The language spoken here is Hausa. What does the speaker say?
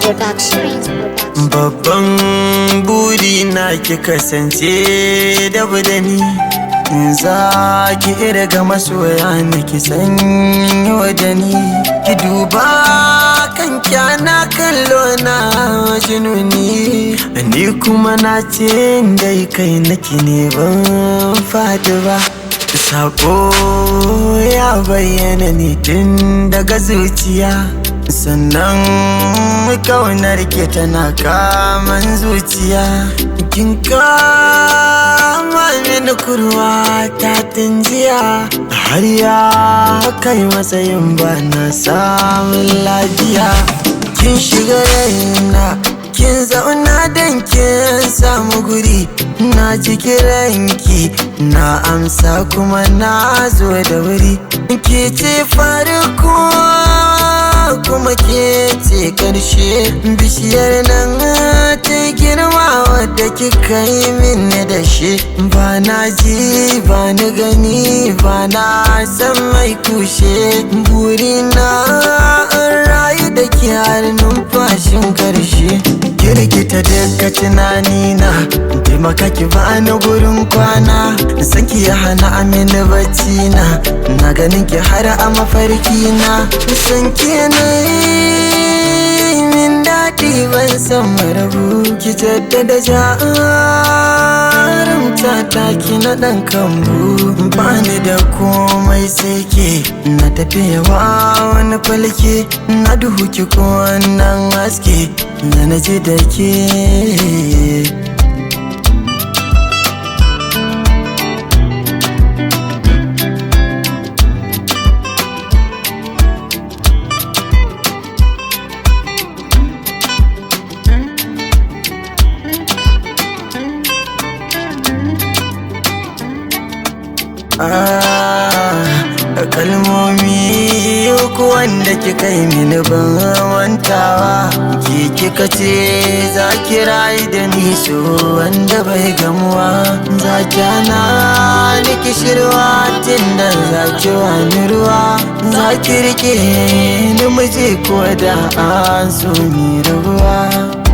Production. Babban buri na ki kasance da budani, za ki irga masoya ni ki sanyi wadani. Ki duba kan kyana kallo na jinuni, ni kuma na ce dai kai naki ne ban fadi ba. Sako ya bayyana ni tun daga zuciya, sannan kaunar ke tana kaman zuciya. Kin kama mini kurwa ta jiya, har ya kai matsayin ba na samun lafiya. Kin shiga raina, kin zauna dan kin samu guri, na ciki ranki na amsa kuma na zo da wuri. Ke ce farko kuma ke ce karshe, bishiyar nan ta girma wadda kika yi min da shi. Ba na ji ba ni gani ba na san mai kushe, burina an rayu da ke har numfashin karshe. Girgita daga tunanina, taimaka ki bani gurin kwana, san ki ya hana amini bacci na ganin ki har a mafarki na. San ki na min daɗi ban san marabu, ki jaddada jarumta ta ki na ɗan kambu. Bani da komai sai ke, na tafiyawa wani falke, na duhu ki ko wannan haske da na ji da ke. Kalmomi uku wanda kika yi mini ban wantawa, ki kika ce za ki rayu da ni so wanda bai gamuwa. Za ki hana ni kishirwa tunda za ki wani ruwa, za ki rike ni miji ko da an so mi rabuwa.